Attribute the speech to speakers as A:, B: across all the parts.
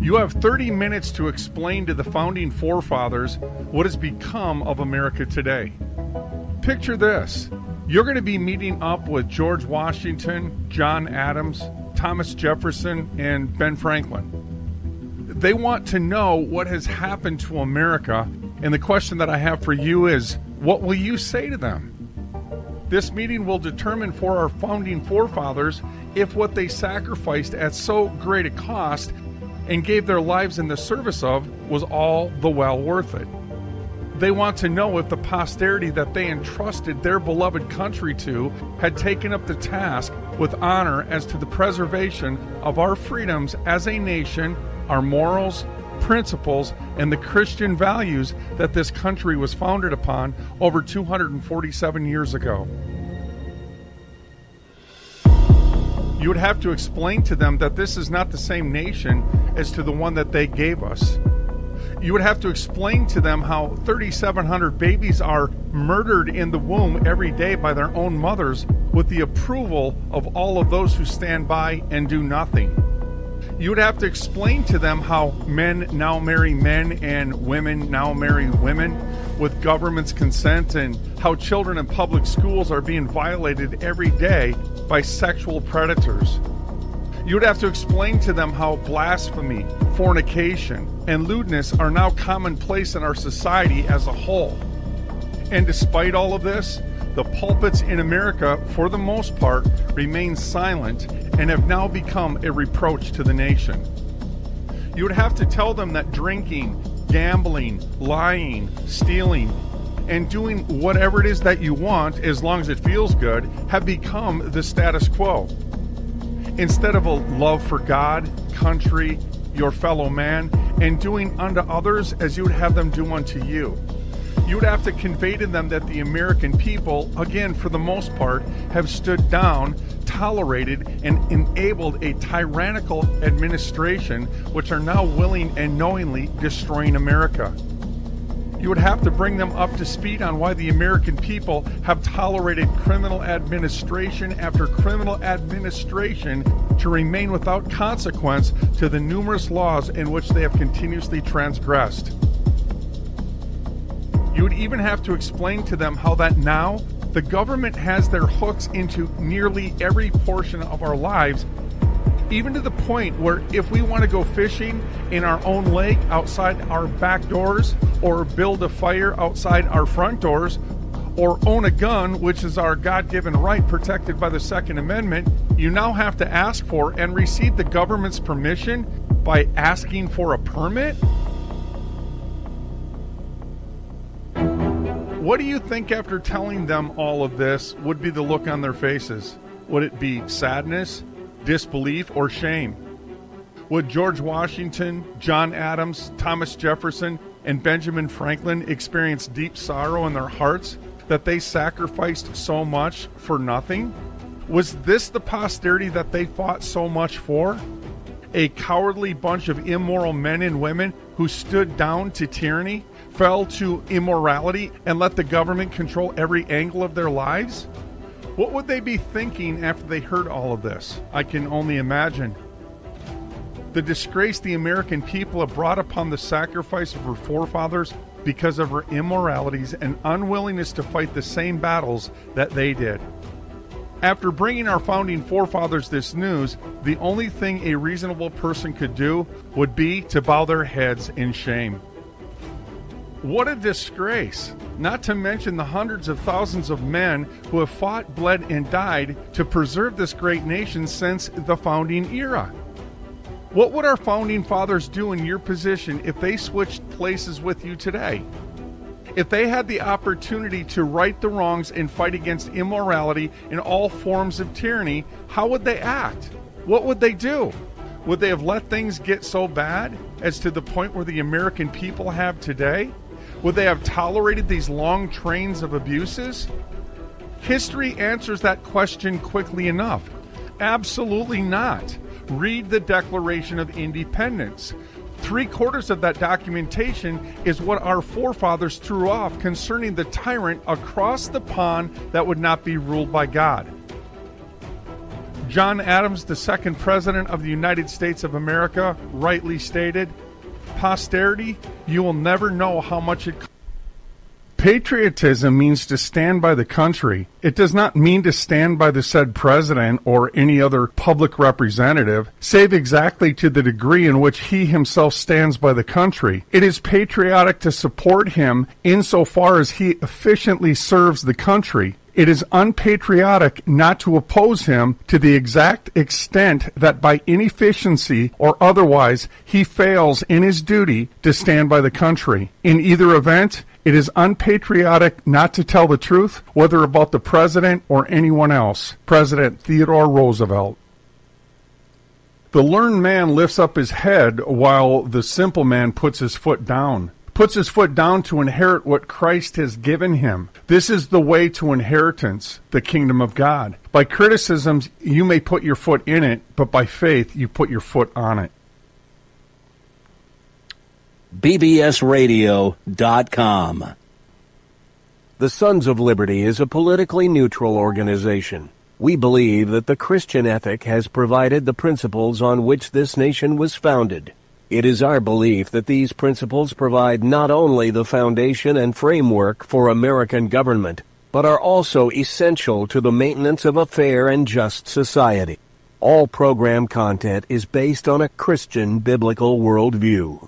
A: You have 30 minutes to explain to the founding forefathers what has become of America today. Picture this. You're going to be meeting up with George Washington, John Adams, Thomas Jefferson, and Ben Franklin. They want to know what has happened to America, and the question that I have for you is, what will you say to them? This meeting will determine for our founding forefathers if what they sacrificed at so great a cost and gave their lives in the service of was all the well worth it. They want to know if the posterity that they entrusted their beloved country to had taken up the task with honor as to the preservation of our freedoms as a nation, our morals, principles, and the Christian values that this country was founded upon over 247 years ago. You would have to explain to them that this is not the same nation as to the one that they gave us. You would have to explain to them how 3,700 babies are murdered in the womb every day by their own mothers with the approval of all of those who stand by and do nothing. You would have to explain to them how men now marry men and women now marry women with government's consent, and how children in public schools are being violated every day by sexual predators. You would have to explain to them how blasphemy, fornication, and lewdness are now commonplace in our society as a whole. And despite all of this, the pulpits in America, for the most part, remain silent and have now become a reproach to the nation. You would have to tell them that drinking, gambling, lying, stealing, and doing whatever it is that you want, as long as it feels good, have become the status quo. Instead of a love for God, country, your fellow man, and doing unto others as you would have them do unto you. You would have to convey to them that the American people, again, for the most part, have stood down, tolerated, and enabled a tyrannical administration which are now willing and knowingly destroying America. You would have to bring them up to speed on why the American people have tolerated criminal administration after criminal administration to remain without consequence to the numerous laws in which they have continuously transgressed. You would even have to explain to them how that now the government has their hooks into nearly every portion of our lives, even to the point where if we want to go fishing in our own lake outside our back doors, or build a fire outside our front doors, or own a gun, which is our God-given right protected by the Second Amendment, you now have to ask for and receive the government's permission by asking for a permit? What do you think, after telling them all of this, would be the look on their faces? Would it be sadness, disbelief, or shame? Would George Washington, John Adams, Thomas Jefferson, and Benjamin Franklin experience deep sorrow in their hearts that they sacrificed so much for nothing? Was this the posterity that they fought so much for? A cowardly bunch of immoral men and women who stood down to tyranny, fell to immorality, and let the government control every angle of their lives? What would they be thinking after they heard all of this? I can only imagine. The disgrace the American people have brought upon the sacrifice of her forefathers because of her immoralities and unwillingness to fight the same battles that they did. After bringing our founding forefathers this news, the only thing a reasonable person could do would be to bow their heads in shame. What a disgrace, not to mention the hundreds of thousands of men who have fought, bled, and died to preserve this great nation since the founding era. What would our founding fathers do in your position if they switched places with you today? If they had the opportunity to right the wrongs and fight against immorality and all forms of tyranny, how would they act? What would they do? Would they have let things get so bad as to the point where the American people have today? Would they have tolerated these long trains of abuses? History answers that question quickly enough. Absolutely not. Read the Declaration of Independence. 3/4 of that documentation is what our forefathers threw off concerning the tyrant across the pond that would not be ruled by God. John Adams, the second president of the United States of America, rightly stated, posterity, you will never know how much it costs. Patriotism means to stand by the country. It does not mean to stand by the said president or any other public representative, save exactly to the degree in which he himself stands by the country. It is patriotic to support him insofar as he efficiently serves the country. It is unpatriotic not to oppose him to the exact extent that by inefficiency or otherwise he fails in his duty to stand by the country. In either event, it is unpatriotic not to tell the truth, whether about the president or anyone else. President Theodore Roosevelt. The learned man lifts up his head while the simple man puts his foot down. Puts his foot down to inherit what Christ has given him. This is the way to inheritance, the kingdom of God. By criticisms, you may put your foot in it, but by faith, you put your foot on it.
B: bbsradio.com. The Sons of Liberty is a politically neutral organization. We believe that the Christian ethic has provided the principles on which this nation was founded. It is our belief that these principles provide not only the foundation and framework for American government, but are also essential to the maintenance of a fair and just society. All program content is based on a Christian biblical worldview.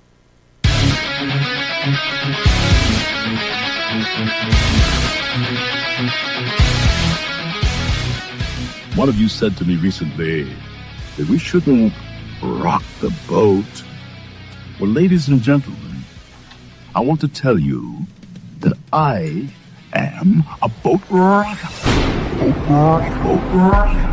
C: One of you said to me recently that we shouldn't rock the boat. Well, ladies and gentlemen, I want to tell you that I am a boat rocker. Boat rocker.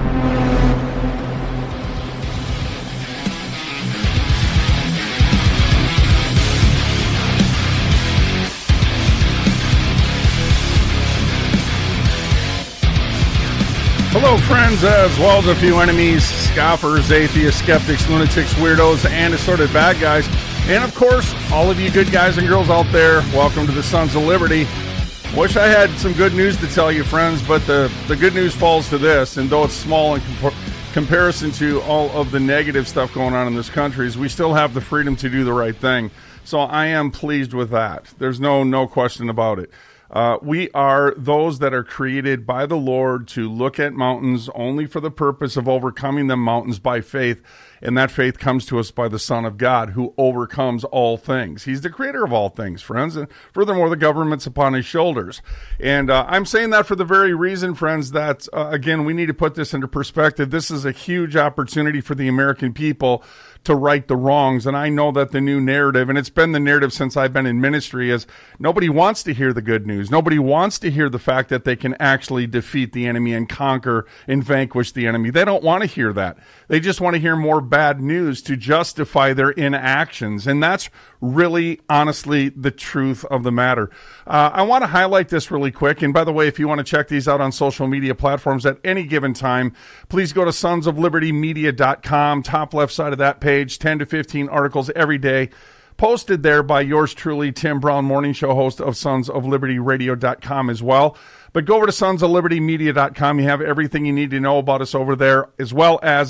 A: Hello, friends, as well as a few enemies, scoffers, atheists, skeptics, lunatics, weirdos, and assorted bad guys. And, of course, all of you good guys and girls out there, welcome to the Sons of Liberty. Wish I had some good news to tell you, friends, but the good news falls to this, and though it's small in comparison to all of the negative stuff going on in this country, is we still have the freedom to do the right thing. So I am pleased with that. There's no question about it. We are those that are created by the Lord to look at mountains only for the purpose of overcoming them mountains by faith. And that faith comes to us by the Son of God, who overcomes all things. He's the creator of all things, friends. And furthermore, the government's upon his shoulders. And I'm saying that for the very reason, friends, that, again, we need to put this into perspective. This is a huge opportunity for the American people to right the wrongs. And I know that the new narrative, and it's been the narrative since I've been in ministry, is nobody wants to hear the good news. Nobody wants to hear the fact that they can actually defeat the enemy and conquer and vanquish the enemy. They don't want to hear that. They just want to hear more bad news to justify their inactions. And that's really, honestly, the truth of the matter. I want to highlight this really quick. And by the way, if you want to check these out on social media platforms at any given time, please go to sonsoflibertymedia.com, top left side of that page, 10 to 15 articles every day, posted there by yours truly, Tim Brown, morning show host of sonsoflibertyradio.com as well. But go over to sonsoflibertymedia.com. You have everything you need to know about us over there, as well as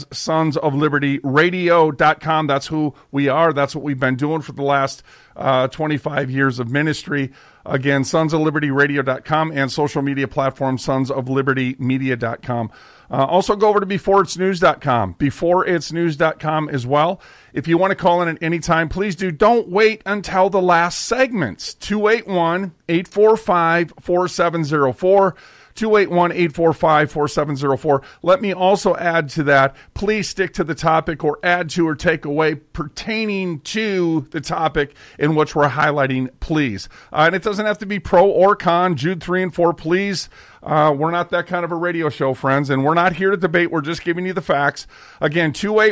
A: sonsoflibertyradio.com. That's who we are. That's what we've been doing for the last 25 years of ministry. Again, sonsoflibertyradio.com and social media platform, sonsoflibertymedia.com. Also go over to beforeitsnews.com, beforeitsnews.com as well. If you want to call in at any time, please do. Don't wait until the last segments. 281-845-4704. 281-845-4704. Let me also add to that, please stick to the topic or add to or take away pertaining to the topic in which we're highlighting, please. And it doesn't have to be pro or con, Jude 3 and 4, please. We're not that kind of a radio show, friends, and we're not here to debate. We're just giving you the facts. Again,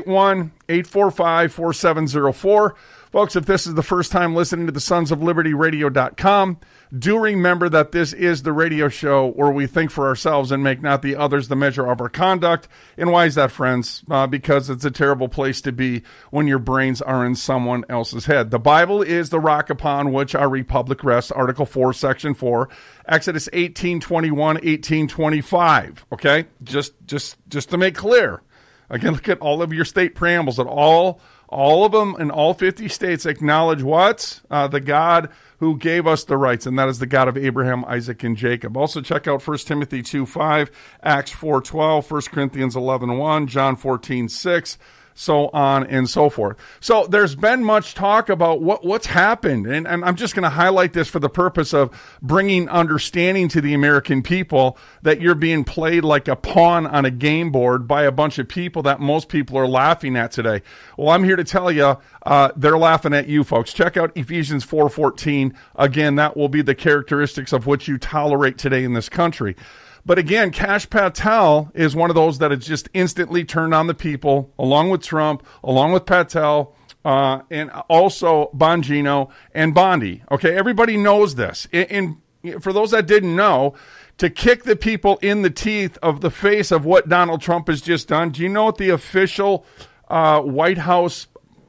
A: 281-845-4704. Folks, if this is the first time listening to the sonsoflibertyradio.com, do remember that this is the radio show where we think for ourselves and make not the others the measure of our conduct. And why is that, friends? Because it's a terrible place to be when your brains are in someone else's head. The Bible is the rock upon which our republic rests, Article 4, Section 4. Exodus 18:21, 18:25. Okay, just to make clear. Again, look at all of your state preambles, and all of them in all 50 states acknowledge what? The God who gave us the rights, and that is the God of Abraham, Isaac, and Jacob. Also check out 1 Timothy 2:5, Acts 4:12, 1 Corinthians 11:1, John 14:6, so on and so forth. So there's been much talk about what's happened, and I'm just going to highlight this for the purpose of bringing understanding to the American people that you're being played like a pawn on a game board by a bunch of people that most people are laughing at today. Well, I'm here to tell you they're laughing at you, folks. Check out Ephesians 4:14. Again, that will be the characteristics of what you tolerate today in this country. But again, Kash Patel is one of those that has just instantly turned on the people, along with Trump, along with Patel, and also Bongino and Bondi. Okay, everybody knows this. And for those that didn't know, to kick the people in the teeth of the face of what Donald Trump has just done, do you know what the official White House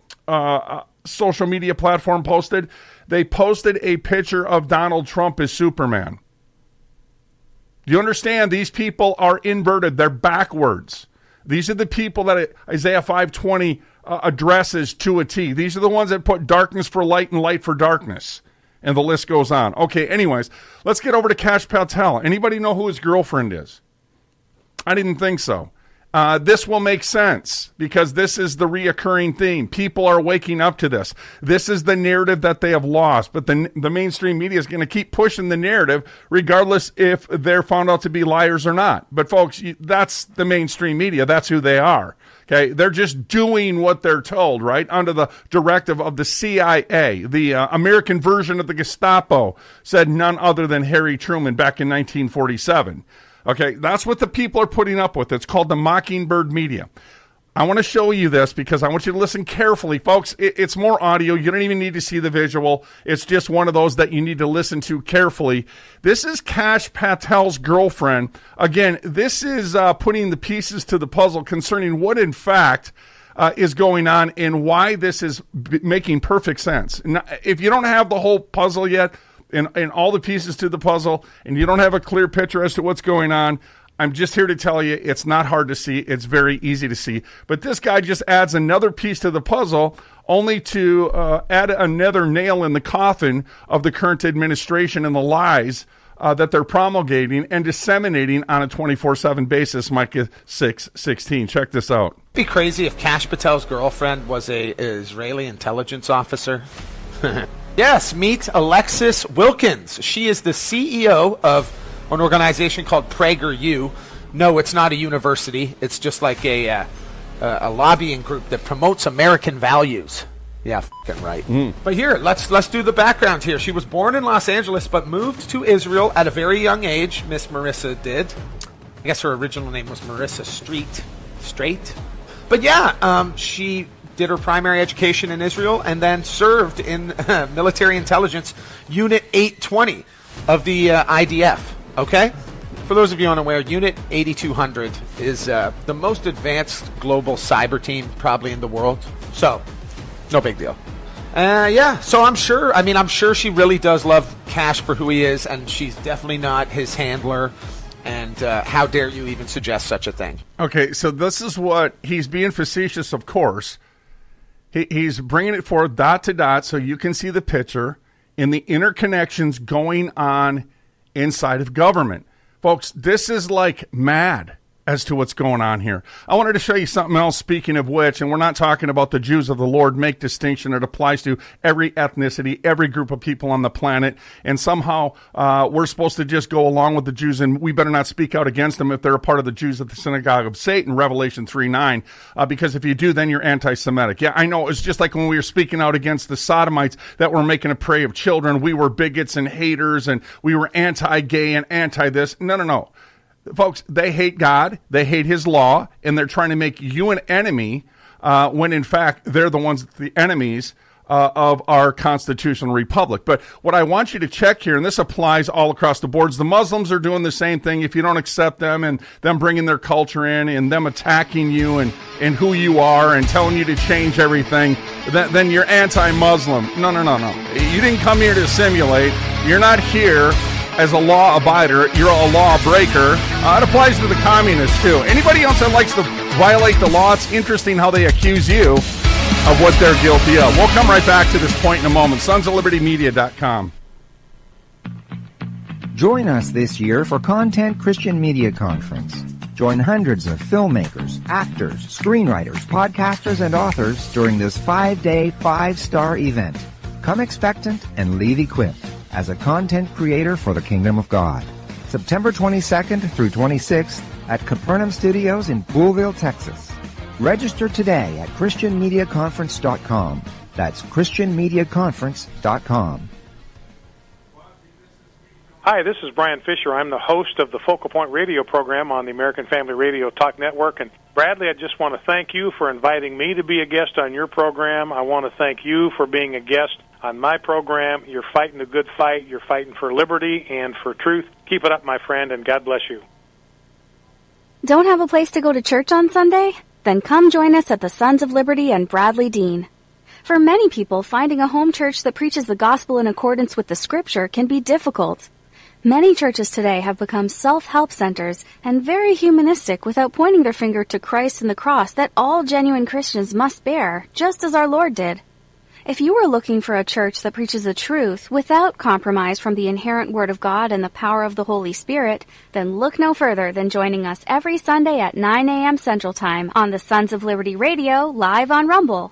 A: social media platform posted? They posted a picture of Donald Trump as Superman. Do you understand? These people are inverted. They're backwards. These are the people that Isaiah 5:20 addresses to a T. These are the ones that put darkness for light and light for darkness. And the list goes on. Okay, anyways, let's get over to Kash Patel. Anybody know who his girlfriend is? I didn't think so. This will make sense because this is the reoccurring theme. People are waking up to this. This is the narrative that they have lost, but the mainstream media is going to keep pushing the narrative regardless if they're found out to be liars or not. But folks, that's the mainstream media. That's who they are. Okay, they're just doing what they're told, right? Under the directive of the CIA, the American version of the Gestapo, said none other than Harry Truman back in 1947. Okay, that's what the people are putting up with. It's called the Mockingbird media. I want to show you this because I want you to listen carefully. Folks, it's more audio. You don't even need to see the visual. It's just one of those that you need to listen to carefully. This is Kash Patel's girlfriend. Again, this is putting the pieces to the puzzle concerning what, in fact, is going on and why this is making perfect sense. Now, if you don't have the whole puzzle yet, and all the pieces to the puzzle, and you don't have a clear picture as to what's going on, I'm just here to tell you it's not hard to see. It's very easy to see. But this guy just adds another piece to the puzzle only to add another nail in the coffin of the current administration and the lies that they're promulgating and disseminating on a 24/7 basis. Micah 6:16. Check this out.
D: It'd be crazy if Kash Patel's girlfriend was an Israeli intelligence officer. Yes, meet Alexis Wilkins. She is the CEO of an organization called PragerU. No, it's not a university. It's just like a lobbying group that promotes American values. Yeah, f***ing right. But here, let's do the background here. She was born in Los Angeles, but moved to Israel at a very young age. Miss Marissa did. I guess her original name was Marissa Straight. But yeah, she did her primary education in Israel and then served in Military Intelligence Unit 820 of the IDF. Okay? For those of you unaware, Unit 8200 is the most advanced global cyber team probably in the world. So, no big deal. Yeah, so I'm sure she really does love Kash for who he is, and she's definitely not his handler. And how dare you even suggest such a thing?
A: Okay, so this is what he's being facetious, of course. He's bringing it forward dot to dot so you can see the picture in the interconnections going on inside of government. Folks, this is like mad as to what's going on here. I wanted to show you something else, speaking of which, and we're not talking about the Jews of the Lord, make distinction. It applies to every ethnicity, every group of people on the planet, and somehow we're supposed to just go along with the Jews, and we better not speak out against them if they're a part of the Jews of the synagogue of Satan, Revelation 3:9, because if you do, then you're anti-Semitic. Yeah, I know, it's just like when we were speaking out against the Sodomites that were making a prey of children. We were bigots and haters, and we were anti-gay and anti-this. No. Folks, they hate God, they hate his law, and they're trying to make you an enemy when, in fact, they're the ones, the enemies of our constitutional republic. But what I want you to check here, and this applies all across the boards, the Muslims are doing the same thing. If you don't accept them and them bringing their culture in and them attacking you and who you are and telling you to change everything, then you're anti-Muslim. No. You didn't come here to assimilate. You're not here as a law abider, you're a law breaker. It applies to the communists, too. Anybody else that likes to violate the law, it's interesting how they accuse you of what they're guilty of. We'll come right back to this point in a moment. SonsOfLibertyMedia.com.
E: Join us this year for Content Christian Media Conference. Join hundreds of filmmakers, actors, screenwriters, podcasters, and authors during this 5-day, 5-star event. Come expectant and leave equipped as a content creator for the Kingdom of God. September 22nd through 26th at Capernaum Studios in Poolville, Texas. Register today at ChristianMediaConference.com. That's ChristianMediaConference.com.
F: Hi, this is Brian Fisher. I'm the host of the Focal Point radio program on the American Family Radio Talk Network. And Bradley, I just want to thank you for inviting me to be a guest on your program. I want to thank you for being a guest on my program. You're fighting a good fight. You're fighting for liberty and for truth. Keep it up, my friend, and God bless you.
G: Don't have a place to go to church on Sunday? Then come join us at the Sons of Liberty and Bradley Dean. For many people, finding a home church that preaches the gospel in accordance with the Scripture can be difficult. Many churches today have become self-help centers and very humanistic without pointing their finger to Christ and the cross that all genuine Christians must bear, just as our Lord did. If you are looking for a church that preaches the truth without compromise from the inherent Word of God and the power of the Holy Spirit, then look no further than joining us every Sunday at 9 a.m. Central Time on the Sons of Liberty Radio, live on Rumble.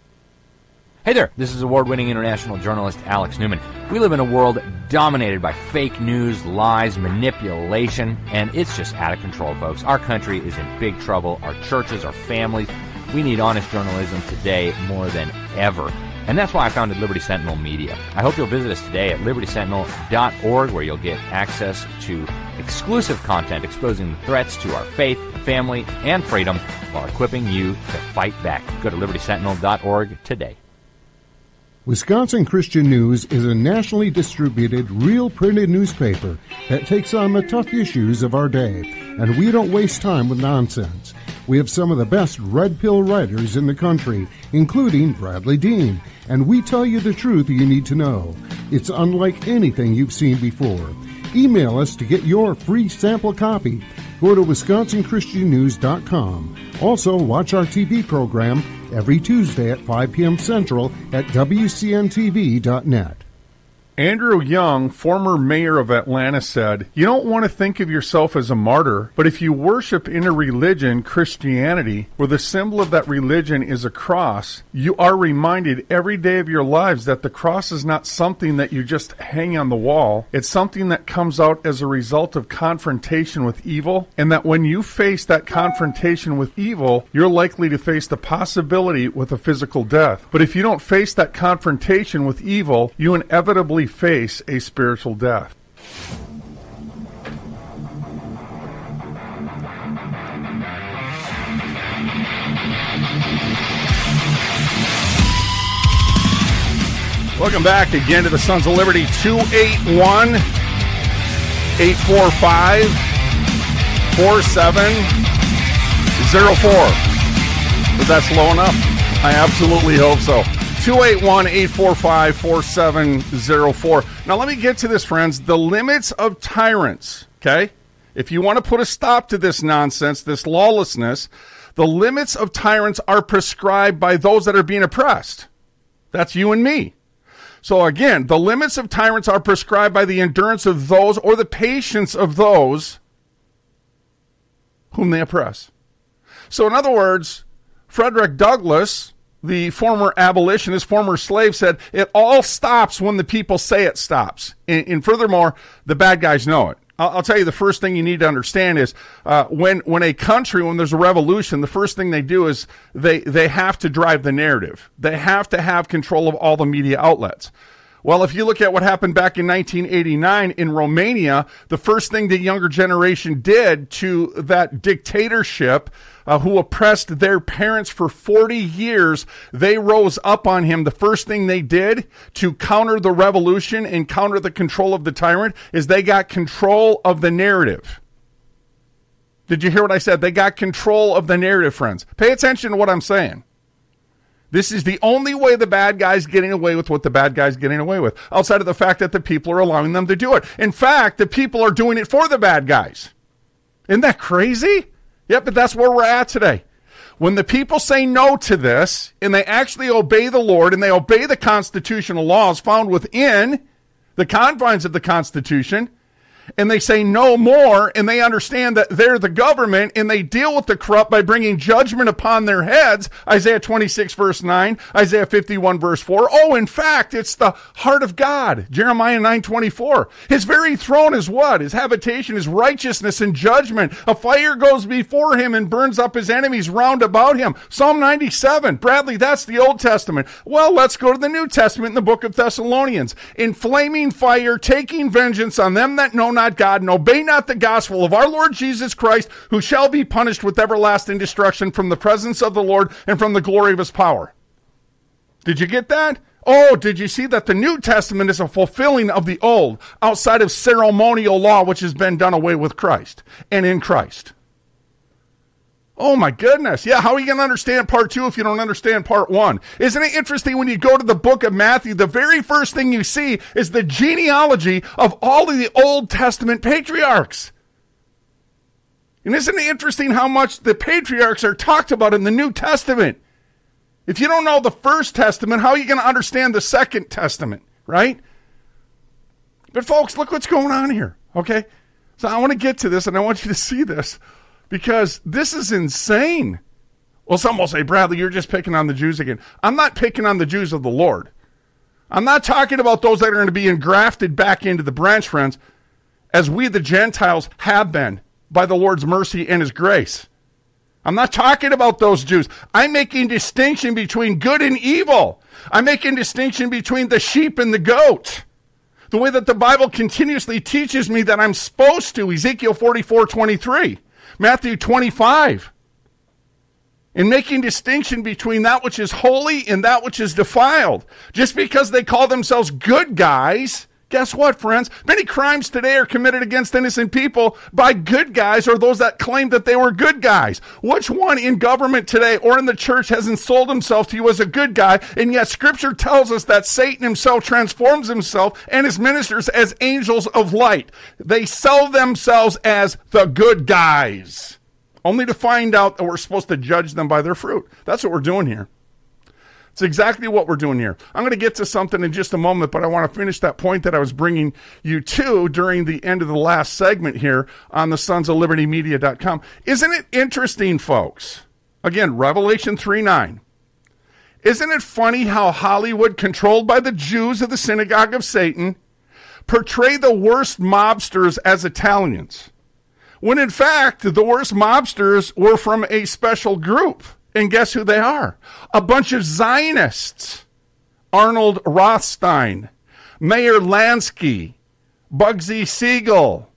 H: Hey there, this is award-winning international journalist Alex Newman. We live in a world dominated by fake news, lies, manipulation, and it's just out of control, folks. Our country is in big trouble. Our churches, our families, we need honest journalism today more than ever. And that's why I founded Liberty Sentinel Media. I hope you'll visit us today at libertysentinel.org, where you'll get access to exclusive content exposing the threats to our faith, family, and freedom while equipping you to fight back. Go to libertysentinel.org today.
I: Wisconsin Christian News is a nationally distributed, real printed newspaper that takes on the tough issues of our day, and we don't waste time with nonsense. We have some of the best red pill writers in the country, including Bradley Dean, and we tell you the truth you need to know. It's unlike anything you've seen before. Email us to get your free sample copy. Go to WisconsinChristianNews.com. Also, watch our TV program every Tuesday at 5 p.m. Central at WCNTV.net.
A: Andrew Young, former mayor of Atlanta, said, "You don't want to think of yourself as a martyr, but if you worship in a religion, Christianity, where the symbol of that religion is a cross, you are reminded every day of your lives that the cross is not something that you just hang on the wall. It's something that comes out as a result of confrontation with evil, and that when you face that confrontation with evil, you're likely to face the possibility with a physical death. But if you don't face that confrontation with evil, you inevitably face a spiritual death." Welcome back again to the Sons of Liberty. 281-845-4704. Was that slow enough? I absolutely hope so. 281-845-4704. Now, let me get to this, friends. The limits of tyrants, okay? If you want to put a stop to this nonsense, this lawlessness, the limits of tyrants are prescribed by those that are being oppressed. That's you and me. So, again, the limits of tyrants are prescribed by the endurance of those or the patience of those whom they oppress. So, in other words, Frederick Douglass, the former abolitionist, former slave, said, it all stops when the people say it stops. And furthermore, the bad guys know it. I'll tell you, the first thing you need to understand is when a country, when there's a revolution, the first thing they do is they have to drive the narrative. They have to have control of all the media outlets. Well, if you look at what happened back in 1989 in Romania, the first thing the younger generation did to that dictatorship who oppressed their parents for 40 years, they rose up on him. The first thing they did to counter the revolution and counter the control of the tyrant is they got control of the narrative. Did you hear what I said? They got control of the narrative, friends. Pay attention to what I'm saying. This is the only way the bad guy's getting away with what the bad guy's getting away with, outside of the fact that the people are allowing them to do it. In fact, the people are doing it for the bad guys. Isn't that crazy? Yep, but that's where we're at today. When the people say no to this, and they actually obey the Lord, and they obey the constitutional laws found within the confines of the Constitution, and they say no more, and they understand that they're the government, and they deal with the corrupt by bringing judgment upon their heads, Isaiah 26, verse 9, Isaiah 51, verse 4. Oh, in fact, it's the heart of God, Jeremiah 9:24. His very throne is what? His habitation is righteousness and judgment. A fire goes before him and burns up his enemies round about him. Psalm 97. Bradley, that's the Old Testament. Well, let's go to the New Testament in the book of Thessalonians. In flaming fire, taking vengeance on them that know not God, and obey not the gospel of our Lord Jesus Christ, who shall be punished with everlasting destruction from the presence of the Lord and from the glory of his power. Did you get that? Oh, did you see that the New Testament is a fulfilling of the Old, outside of ceremonial law, which has been done away with Christ and in Christ? Oh my goodness. Yeah, how are you going to understand part 2 if you don't understand part 1? Isn't it interesting when you go to the book of Matthew, the very first thing you see is the genealogy of all of the Old Testament patriarchs. And isn't it interesting how much the patriarchs are talked about in the New Testament? If you don't know the First Testament, how are you going to understand the Second Testament, right? But folks, look what's going on here, okay? So I want to get to this, and I want you to see this, because this is insane. Well, some will say, Bradley, you're just picking on the Jews again. I'm not picking on the Jews of the Lord. I'm not talking about those that are going to be engrafted back into the branch, friends, as we the Gentiles have been by the Lord's mercy and his grace. I'm not talking about those Jews. I'm making distinction between good and evil. I'm making distinction between the sheep and the goat. The way that the Bible continuously teaches me that I'm supposed to, Ezekiel 44:23. Matthew 25, in making distinction between that which is holy and that which is defiled. Just because they call themselves good guys, guess what, friends? Many crimes today are committed against innocent people by good guys or those that claim that they were good guys. Which one in government today or in the church hasn't sold himself to you as a good guy, and yet Scripture tells us that Satan himself transforms himself and his ministers as angels of light. They sell themselves as the good guys, only to find out that we're supposed to judge them by their fruit. That's what we're doing here. It's exactly what we're doing here. I'm going to get to something in just a moment, but I want to finish that point that I was bringing you to during the end of the last segment here on the sonsoflibertymedia.com. Isn't it interesting, folks? Again, Revelation 3:9. Isn't it funny how Hollywood, controlled by the Jews of the synagogue of Satan, portray the worst mobsters as Italians, when in fact the worst mobsters were from a special group? And guess who they are? A bunch of Zionists. Arnold Rothstein, Meyer Lansky, Bugsy Siegel,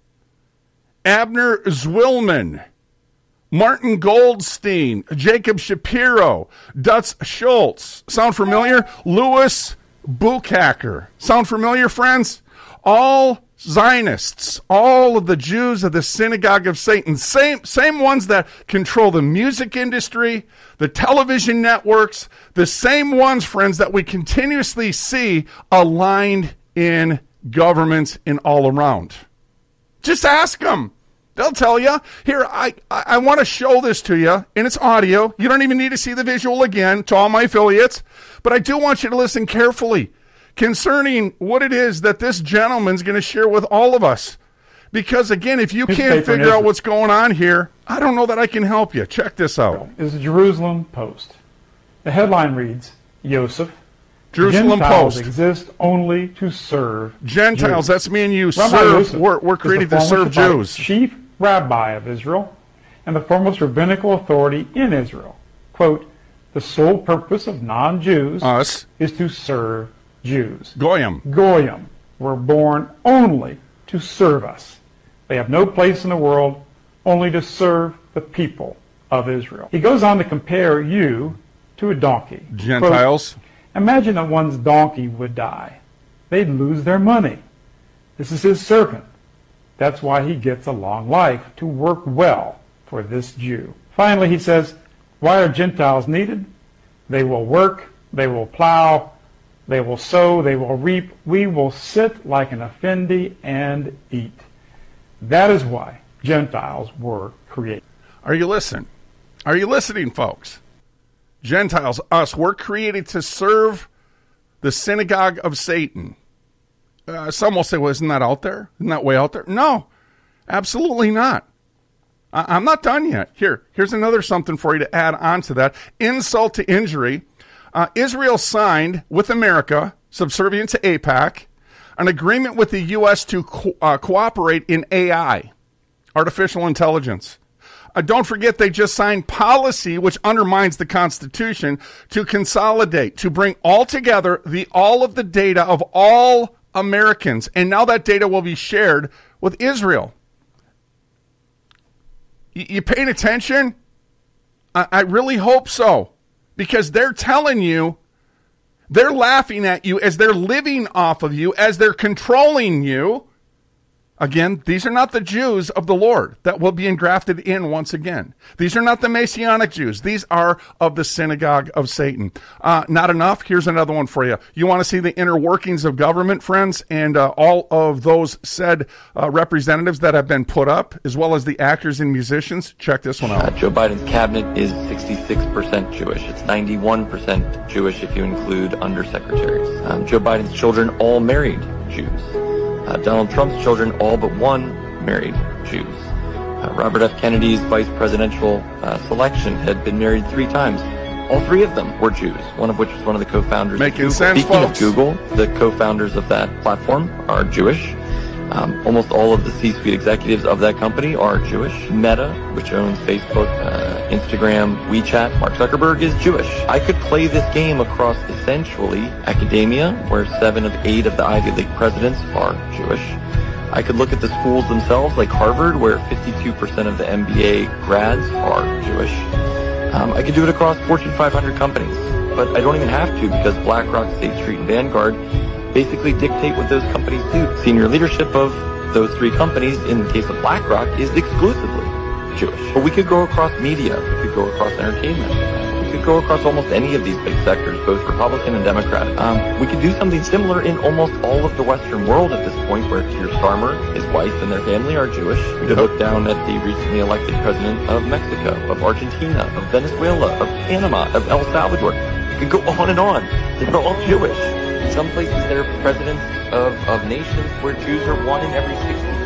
A: Abner Zwillman, Martin Goldstein, Jacob Shapiro, Dutz Schultz. Sound familiar? Louis Buchacker. Sound familiar, friends? All Zionists, all of the Jews of the synagogue of Satan, same ones that control the music industry, the television networks, the same ones, friends, that we continuously see aligned in governments and all around. Just ask them. They'll tell you. Here, I want to show this to you, and it's audio. You don't even need to see the visual again, to all my affiliates, but I do want you to listen carefully concerning what it is that this gentleman's going to share with all of us. Because, again, if you can't figure out what's going on here, I don't know that I can help you. Check this out.
J: Is the Jerusalem Post. The headline reads, Yosef,
A: Jerusalem
J: Gentiles
A: Post.
J: exist only to serve
A: Gentiles,
J: Jews.
A: that's me and you.
J: Rabbi
A: Serve.
J: Yosef
A: We're created to serve Jews.
J: Chief rabbi of Israel and the foremost rabbinical authority in Israel. Quote, the sole purpose of non-Jews
A: Us.
J: is to serve Jews.
A: Goyim.
J: Goyim were born only to serve us. They have no place in the world, only to serve the people of Israel. He goes on to compare you to a donkey.
A: Gentiles.
J: Quote, imagine that one's donkey would die. They'd lose their money. This is his servant. That's why he gets a long life, to work well for this Jew. Finally, he says, why are Gentiles needed? They will work, they will plow, they will sow, they will reap. We will sit like an Effendi and eat. That is why Gentiles were created.
A: Are you listening? Are you listening, folks? Gentiles, us, we're created to serve the synagogue of Satan. Some will say, well, isn't that out there? Isn't that way out there? No, absolutely not. I'm not done yet. Here's another something for you to add on to that. Insult to injury. Israel signed with America, subservient to AIPAC, an agreement with the U.S. to cooperate in AI, artificial intelligence. Don't forget they just signed policy, which undermines the Constitution, to consolidate, to bring all together all of the data of all Americans. And now that data will be shared with Israel. You paying attention? I really hope so. Because they're telling you, they're laughing at you as they're living off of you, as they're controlling you. Again, these are not the Jews of the Lord that will be engrafted in once again. These are not the Messianic Jews. These are of the synagogue of Satan. Not enough? Here's another one for you. You want to see the inner workings of government, friends, and all of those said representatives that have been put up, as well as the actors and musicians? Check this one out.
K: Joe Biden's cabinet is 66% Jewish. It's 91% Jewish if you include undersecretaries. Joe Biden's children all married Jews. Donald Trump's children, all but one, married Jews. Robert F. Kennedy's vice presidential selection had been married 3 times. All 3 of them were Jews, one of which was one of the co-founders of Google.
A: Sense,
K: Speaking
A: folks.
K: of Google, the co-founders of that platform are Jewish. Almost all of the C-suite executives of that company are Jewish. Meta, which owns Facebook, Instagram, WeChat, Mark Zuckerberg is Jewish. I could play this game across essentially academia, where 7 of 8 of the Ivy League presidents are Jewish. I could look at the schools themselves, like Harvard, where 52% of the MBA grads are Jewish. I could do it across Fortune 500 companies, but I don't even have to because BlackRock, State Street, and Vanguard basically dictate what those companies do. Senior leadership of those 3 companies, in the case of BlackRock, is exclusively Jewish. But we could go across media, we could go across entertainment, we could go across almost any of these big sectors, both Republican and Democratic. We could do something similar in almost all of the Western world at this point, where Keir Starmer, his wife, and their family are Jewish. We could look down at the recently elected president of Mexico, of Argentina, of Venezuela, of Panama, of El Salvador. We could go on and on. They're all Jewish. In some places, they're presidents of nations where Jews are 1 in every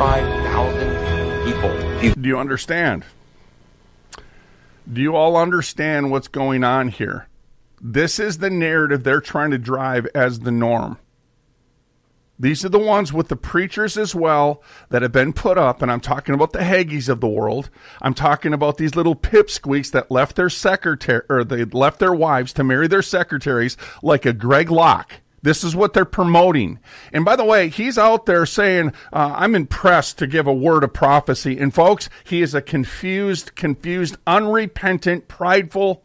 K: 65,000 people.
A: Do you understand? Do you all understand what's going on here? This is the narrative they're trying to drive as the norm. These are the ones with the preachers as well that have been put up, and I'm talking about the Haggees of the world. I'm talking about these little pipsqueaks that left their secretary, or they left their wives to marry their secretaries, like a Greg Locke. This is what they're promoting. And by the way, he's out there saying, I'm impressed to give a word of prophecy. And folks, he is a confused, unrepentant, prideful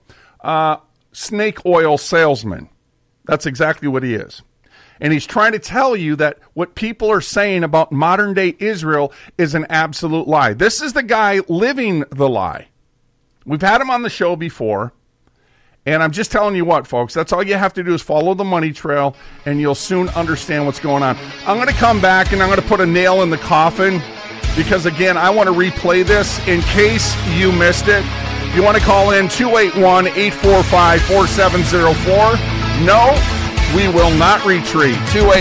A: snake oil salesman. That's exactly what he is. And he's trying to tell you that what people are saying about modern day Israel is an absolute lie. This is the guy living the lie. We've had him on the show before. And I'm just telling you what, folks, that's all you have to do is follow the money trail, and you'll soon understand what's going on. I'm going to come back, and I'm going to put a nail in the coffin, because, again, I want to replay this in case you missed it. If you want to call in, 281-845-4704. No, we will not retreat.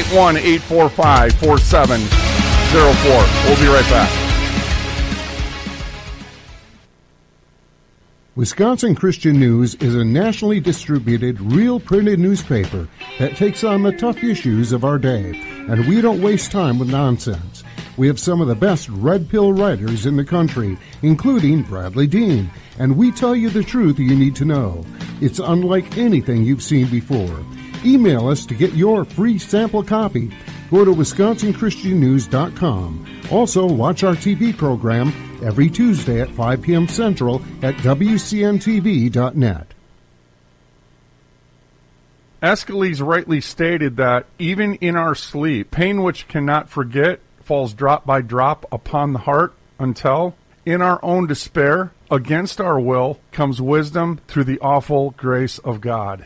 A: 281-845-4704. We'll be right back.
I: Wisconsin Christian News is a nationally distributed, real printed newspaper that takes on the tough issues of our day, and we don't waste time with nonsense. We have some of the best red pill writers in the country, including Bradley Dean, and we tell you the truth you need to know. It's unlike anything you've seen before. Email us to get your free sample copy. Go to WisconsinChristianNews.com. Also, watch our TV program every Tuesday at 5 p.m. Central at WCNTV.net.
A: Aeschylus rightly stated that even in our sleep, pain which cannot forget falls drop by drop upon the heart until, in our own despair, against our will, comes wisdom through the awful grace of God.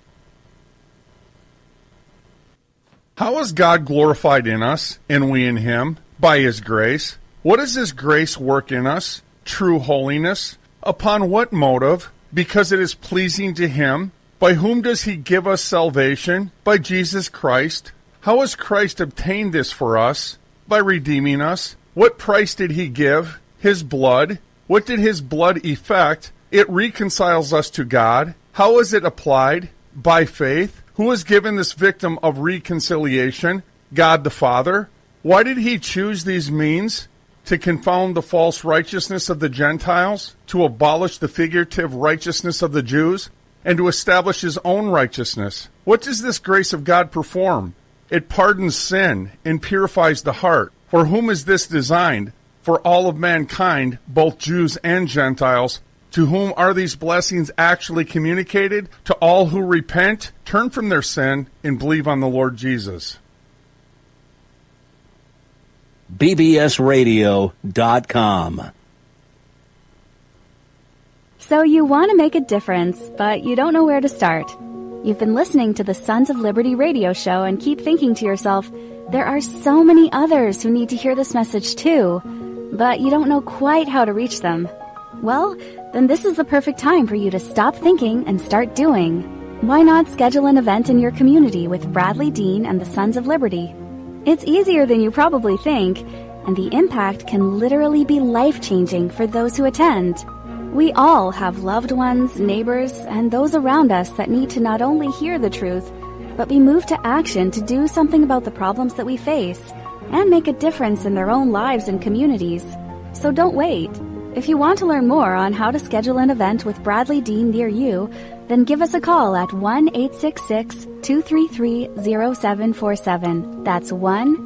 A: How is God glorified in us, and we in him? By his grace. What does his grace work in us? True holiness. Upon what motive? Because it is pleasing to him. By whom does he give us salvation? By Jesus Christ. How has Christ obtained this for us? By redeeming us. What price did he give? His blood. What did his blood effect? It reconciles us to God. How is it applied? By faith. Who has given this victim of reconciliation? God the Father. Why did he choose these means? To confound the false righteousness of the Gentiles, to abolish the figurative righteousness of the Jews, and to establish his own righteousness. What does this grace of God perform? It pardons sin and purifies the heart. For whom is this designed? For all of mankind, both Jews and Gentiles. To whom are these blessings actually communicated? To all who repent, turn from their sin, and believe on the Lord Jesus.
B: bbsradio.com.
G: So you want to make a difference, but you don't know where to start. You've been listening to the Sons of Liberty radio show and keep thinking to yourself, there are so many others who need to hear this message too, but you don't know quite how to reach them. Well, then this is the perfect time for you to stop thinking and start doing. Why not schedule an event in your community with Bradley Dean and the Sons of Liberty? It's easier than you probably think, and the impact can literally be life-changing for those who attend. We all have loved ones, neighbors, and those around us that need to not only hear the truth, but be moved to action to do something about the problems that we face and make a difference in their own lives and communities. So don't wait. If you want to learn more on how to schedule an event with Bradley Dean near you, then give us a call at 1-866-233-0747. That's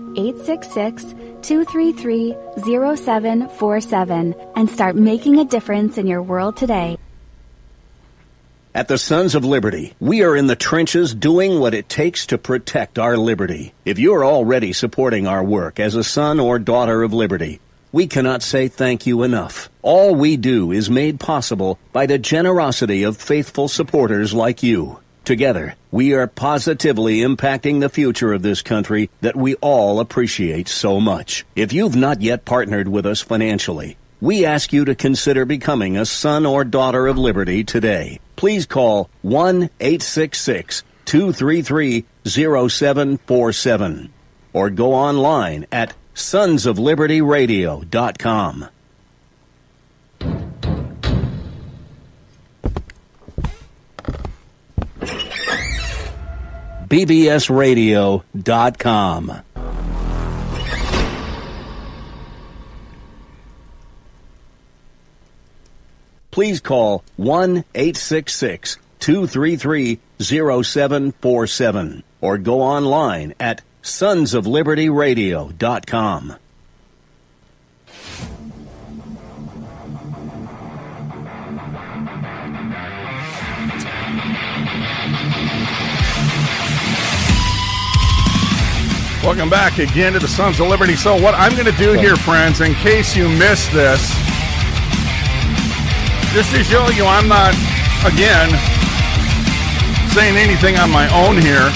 G: 1-866-233-0747 and start making a difference in your world today.
B: At the Sons of Liberty, we are in the trenches doing what it takes to protect our liberty. If you're already supporting our work as a son or daughter of liberty, we cannot say thank you enough. All we do is made possible by the generosity of faithful supporters like you. Together, we are positively impacting the future of this country that we all appreciate so much. If you've not yet partnered with us financially, we ask you to consider becoming a son or daughter of liberty today. Please call 1-866-233-0747 or go online at sonsoflibertyradio.com. bbsradio.com. Please call 1-866-233-0747 or go online at sonsoflibertyradio.com.
A: Welcome back again to the Sons of Liberty. So what I'm going to do here, friends, in case you missed this, just to show you I'm not, again, saying anything on my own here,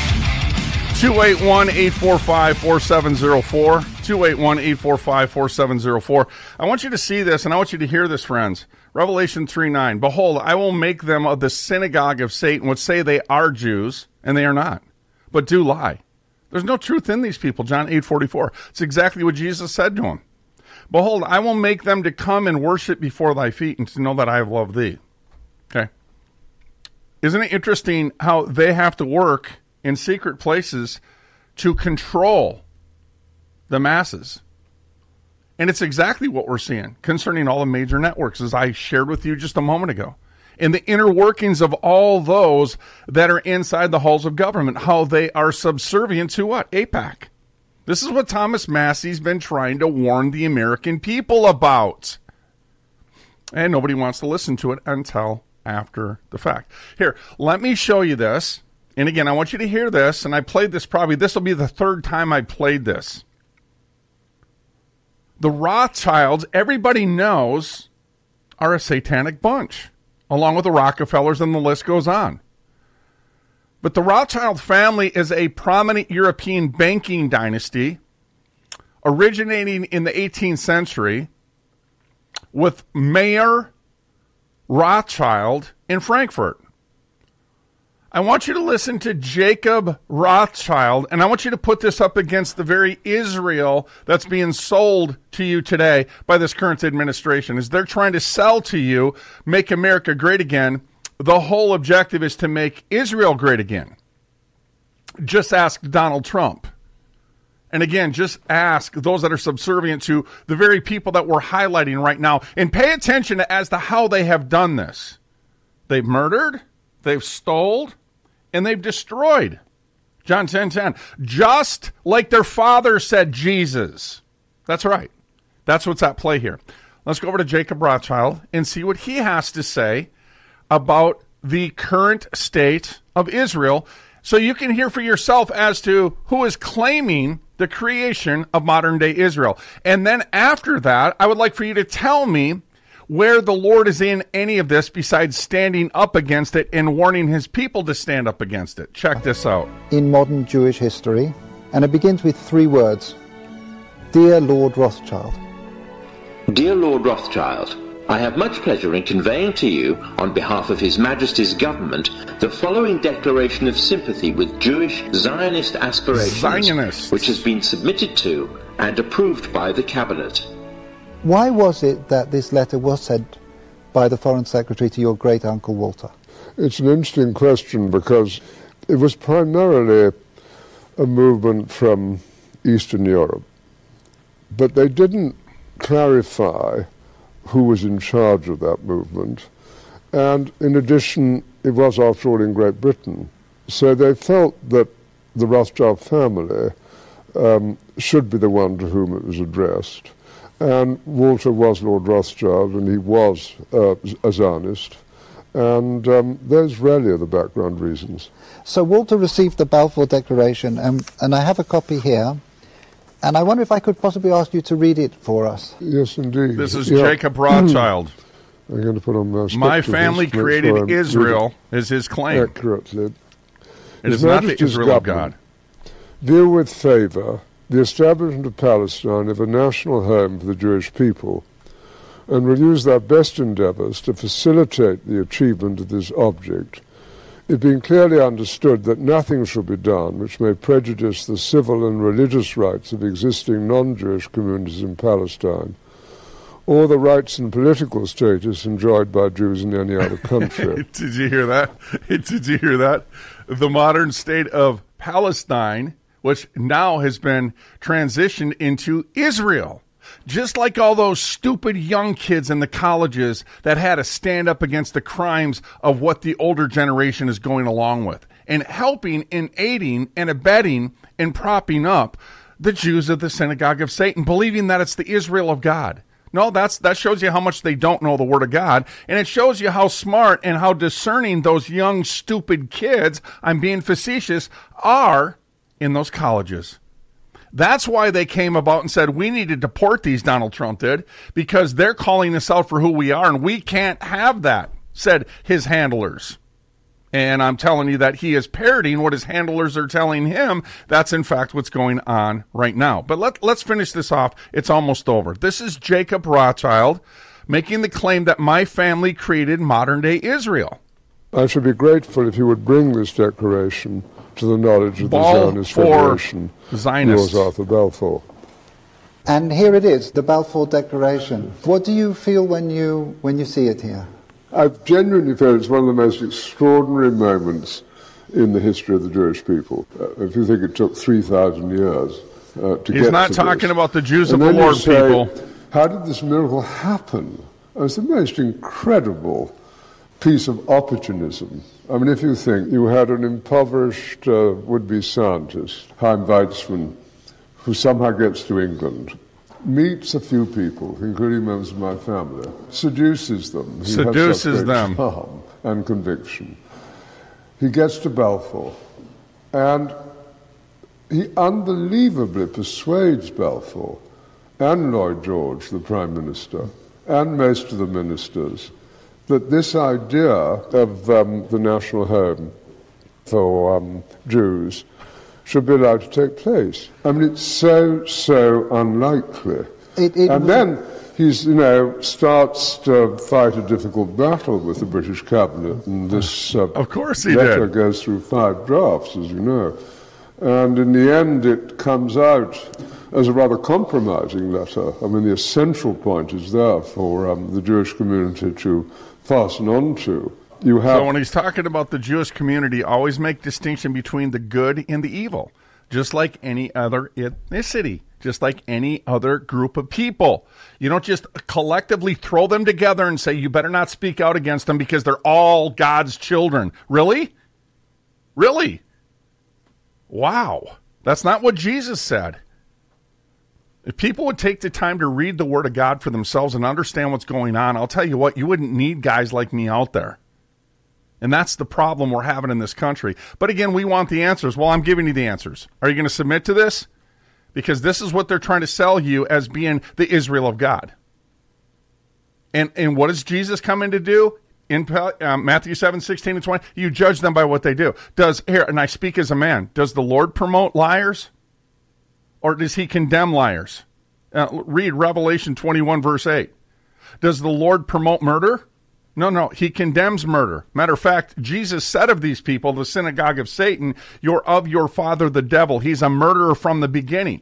A: 281-845-4704, 281-845-4704. I want you to see this, and I want you to hear this, friends. Revelation 3:9. Behold, I will make them of the synagogue of Satan, which say they are Jews, and they are not, but do lie. There's no truth in these people, John 8:44. It's exactly what Jesus said to him. Behold, I will make them to come and worship before thy feet and to know that I have loved thee. Okay. Isn't it interesting how they have to work in secret places to control the masses? And it's exactly what we're seeing concerning all the major networks, as I shared with you just a moment ago. In the inner workings of all those that are inside the halls of government, how they are subservient to what? AIPAC. This is what Thomas Massey's been trying to warn the American people about. And nobody wants to listen to it until after the fact. Here, let me show you this. And again, I want you to hear this. And I played this probably, this will be the third time I played this. The Rothschilds, everybody knows, are a satanic bunch, along with the Rockefellers, and the list goes on. But the Rothschild family is a prominent European banking dynasty originating in the 18th century with Mayer Rothschild in Frankfurt. I want you to listen to Jacob Rothschild, and I want you to put this up against the very Israel that's being sold to you today by this current administration. As they're trying to sell to you, make America great again, the whole objective is to make Israel great again. Just ask Donald Trump. And again, just ask those that are subservient to the very people that we're highlighting right now. And pay attention as to how they have done this. They've murdered, they've stole, and they've destroyed. John 10:10. Just like their father said, Jesus. That's right. That's what's at play here. Let's go over to Jacob Rothschild and see what he has to say about the current state of Israel, so you can hear for yourself as to who is claiming the creation of modern-day Israel. And then after that, I would like for you to tell me where the Lord is in any of this besides standing up against it and warning his people to stand up against it. Check this out.
L: In modern Jewish history, and it begins with 3 words. Dear Lord Rothschild.
M: Dear Lord Rothschild, I have much pleasure in conveying to you, on behalf of His Majesty's government, the following declaration of sympathy with Jewish Zionist aspirations, which has been submitted to and approved by the Cabinet.
L: Why was it that this letter was sent by the Foreign Secretary to your great-uncle Walter?
N: It's an interesting question because it was primarily a movement from Eastern Europe, but they didn't clarify who was in charge of that movement. And in addition, it was, after all, in Great Britain. So they felt that the Rothschild family should be the one to whom it was addressed. And Walter was Lord Rothschild, and he was a Zionist. And those really are the background reasons.
L: So Walter received the Balfour Declaration, and I have a copy here. And I wonder if I could possibly ask you to read it for us.
N: Yes, indeed.
A: This is Jacob Rothschild.
N: I'm going to put on
A: my family created Israel is his claim.
N: Accurately.
A: It is not the Israel of God.
N: View with favour the establishment of Palestine as a national home for the Jewish people, and will use their best endeavours to facilitate the achievement of this object, it being clearly understood that nothing shall be done which may prejudice the civil and religious rights of existing non-Jewish communities in Palestine, or the rights and political status enjoyed by Jews in any other country.
A: Did you hear that? Did you hear that? The modern state of Palestine, which now has been transitioned into Israel. Just like all those stupid young kids in the colleges that had to stand up against the crimes of what the older generation is going along with, and helping and aiding and abetting and propping up the Jews of the synagogue of Satan, believing that it's the Israel of God. No, that shows you how much they don't know the Word of God, and it shows you how smart and how discerning those young, stupid kids, I'm being facetious, are in those colleges. That's why they came about and said, we need to deport these, Donald Trump did, because they're calling us out for who we are, and we can't have that, said his handlers. And I'm telling you that he is parroting what his handlers are telling him. That's, in fact, what's going on right now. But let's finish this off. It's almost over. This is Jacob Rothschild making the claim that my family created modern-day Israel.
N: I should be grateful if you would bring this declaration to the knowledge of the Zionist Federation, yours, Arthur Balfour.
L: And here it is, the Balfour Declaration. What do you feel when you see it here?
N: I genuinely feel it's one of the most extraordinary moments in the history of the Jewish people. If you think it took 3,000 years to get to this.
A: He's not talking about the Jews of the Lord, people.
N: How did this miracle happen? It was the most incredible piece of opportunism. I mean, if you think you had an impoverished would-be scientist, Chaim Weizmann, who somehow gets to England, meets a few people, including members of my family, seduces them. He
A: seduces them.
N: Charm and conviction. He gets to Balfour, and he unbelievably persuades Balfour and Lloyd George, the Prime Minister, and most of the ministers that this idea of the national home for Jews should be allowed to take place. I mean, it's so unlikely. And then he's, starts to fight a difficult battle with the British cabinet, and this
A: of course he
N: letter
A: did.
N: goes through 5 drafts, as you know. And in the end, it comes out as a rather compromising letter. I mean, the essential point is there for the Jewish community to fasten on to.
A: So when he's talking about the Jewish community, always make distinction between the good and the evil, just like any other ethnicity, just like any other group of people. You don't just collectively throw them together and say, you better not speak out against them because they're all God's children. Really? Really? Wow. That's not what Jesus said. If people would take the time to read the Word of God for themselves and understand what's going on, I'll tell you what, you wouldn't need guys like me out there. And that's the problem we're having in this country. But again, we want the answers. Well, I'm giving you the answers. Are you going to submit to this? Because this is what they're trying to sell you as being the Israel of God. And what does Jesus come in to do? In Matthew 7:16 and 20, you judge them by what they do. And I speak as a man, does the Lord promote liars? Or does he condemn liars? Read Revelation 21, verse 8. Does the Lord promote murder? No, he condemns murder. Matter of fact, Jesus said of these people, the synagogue of Satan, you're of your father the devil. He's a murderer from the beginning.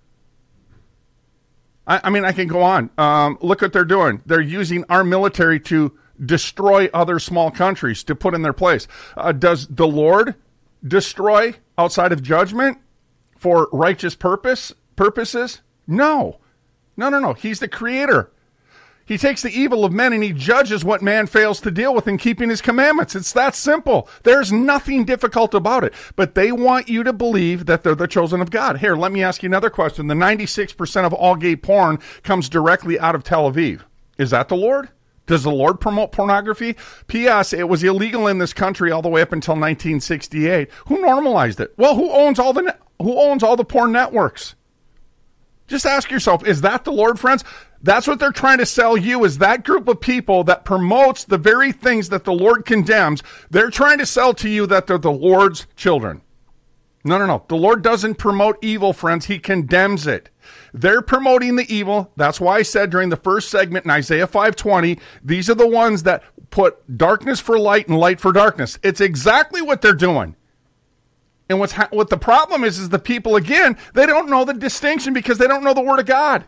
A: I mean, I can go on. Look what they're doing. They're using our military to destroy other small countries to put in their place. Does the Lord destroy outside of judgment for righteous purposes? No. He's the creator. He takes the evil of men and he judges what man fails to deal with in keeping his commandments. It's that simple. There's nothing difficult about it. But they want you to believe that they're the chosen of God. Here, let me ask you another question. The 96% of all gay porn comes directly out of Tel Aviv. Is that the Lord? Does the Lord promote pornography? P.S. It was illegal in this country all the way up until 1968. Who normalized it? Well, who owns all the porn networks? Just ask yourself, is that the Lord, friends? That's what they're trying to sell you, is that group of people that promotes the very things that the Lord condemns. They're trying to sell to you that they're the Lord's children. No. The Lord doesn't promote evil, friends. He condemns it. They're promoting the evil. That's why I said during the first segment in Isaiah 5:20, these are the ones that put darkness for light and light for darkness. It's exactly what they're doing. And what the problem is the people, again, they don't know the distinction because they don't know the Word of God.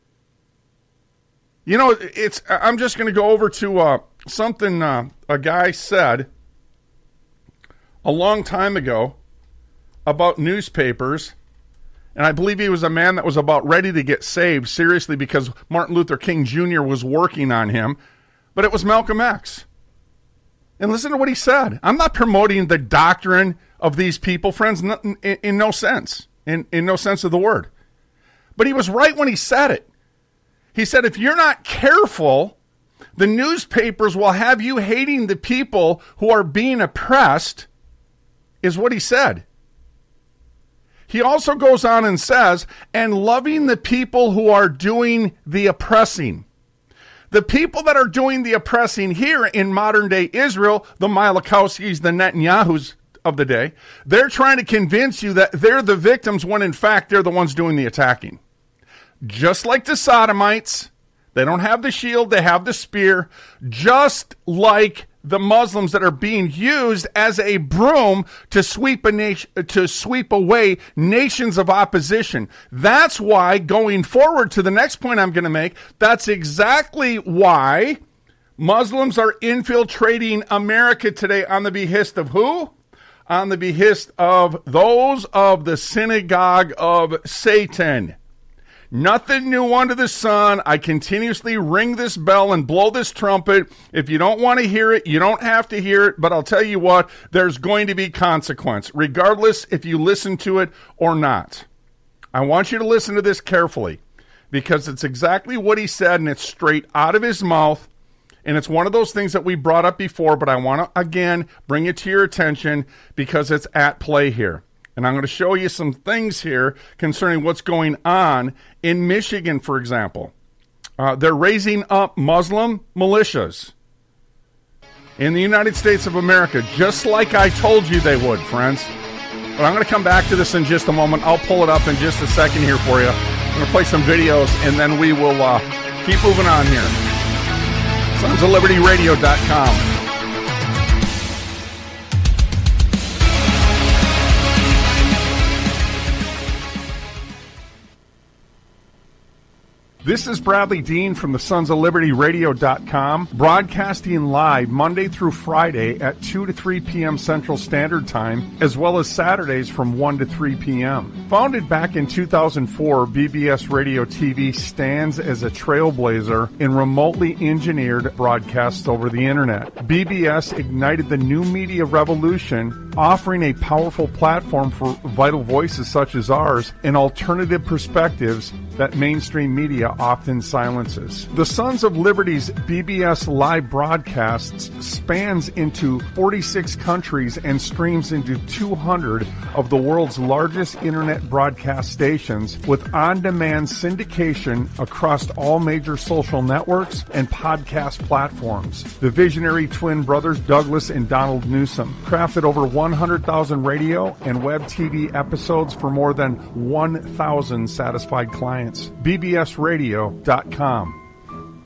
A: You know, I'm just going to go over to something a guy said a long time ago about newspapers, and I believe he was a man that was about ready to get saved, seriously, because Martin Luther King Jr. was working on him, but it was Malcolm X. And listen to what he said. I'm not promoting the doctrine of these people, friends, in no sense, in no sense of the word. But he was right when he said it. He said, if you're not careful, the newspapers will have you hating the people who are being oppressed, is what he said. He also goes on and says, and loving the people who are doing the oppressing. The people that are doing the oppressing here in modern day Israel, the Malachowskis, the Netanyahus of the day, they're trying to convince you that they're the victims when in fact they're the ones doing the attacking. Just like the Sodomites, they don't have the shield, they have the spear. Just like the Muslims that are being used as a broom to sweep away nations of opposition. That's why, going forward to the next point I'm going to make, that's exactly why Muslims are infiltrating America today on the behest of who? On the behest of those of the synagogue of Satan. Nothing new under the sun. I continuously ring this bell and blow this trumpet. If you don't want to hear it, you don't have to hear it. But I'll tell you what, there's going to be consequence, regardless if you listen to it or not. I want you to listen to this carefully, because it's exactly what he said, and it's straight out of his mouth. And it's one of those things that we brought up before, but I want to, again, bring it to your attention because it's at play here. And I'm going to show you some things here concerning what's going on in Michigan, for example. They're raising up Muslim militias in the United States of America, just like I told you they would, friends. But I'm going to come back to this in just a moment. I'll pull it up in just a second here for you. I'm going to play some videos, and then we will keep moving on here. SonsOfLibertyRadio.com. This is Bradley Dean from the SonsOfLibertyRadio.com, broadcasting live Monday through Friday at 2 to 3 p.m. Central Standard Time, as well as Saturdays from 1 to 3 p.m. Founded back in 2004, BBS Radio TV stands as a trailblazer in remotely engineered broadcasts over the Internet. BBS ignited the new media revolution, offering a powerful platform for vital voices such as ours and alternative perspectives that mainstream media often silences. The Sons of Liberty's BBS live broadcasts spans into 46 countries and streams into 200 of the world's largest internet broadcast stations, with on-demand syndication across all major social networks and podcast platforms. The visionary twin brothers Douglas and Donald Newsom crafted over 100,000 radio and web TV episodes for more than 1,000 satisfied clients. BBSRadio.com.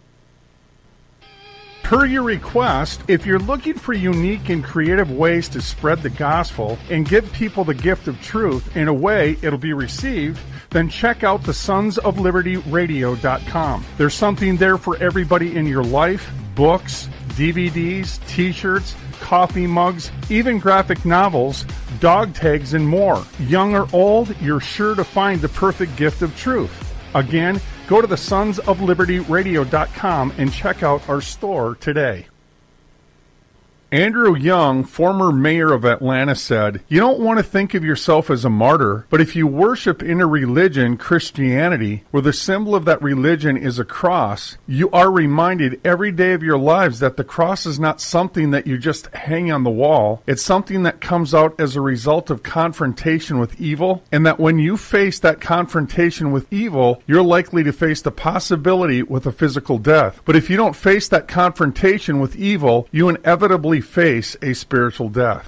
A: Per your request, if you're looking for unique and creative ways to spread the gospel and give people the gift of truth in a way it'll be received, then check out the SonsOfLibertyRadio.com. There's something there for everybody in your life: books, DVDs, t-shirts, coffee mugs, even graphic novels, dog tags, and more. Young or old, you're sure to find the perfect gift of truth. Again, go to the SonsOfLibertyRadio.com and check out our store today. Andrew Young, former mayor of Atlanta, said, "You don't want to think of yourself as a martyr, but if you worship in a religion, Christianity, where the symbol of that religion is a cross, you are reminded every day of your lives that the cross is not something that you just hang on the wall. It's something that comes out as a result of confrontation with evil, and that when you face that confrontation with evil, you're likely to face the possibility with a physical death. But if you don't face that confrontation with evil, you inevitably face a spiritual death."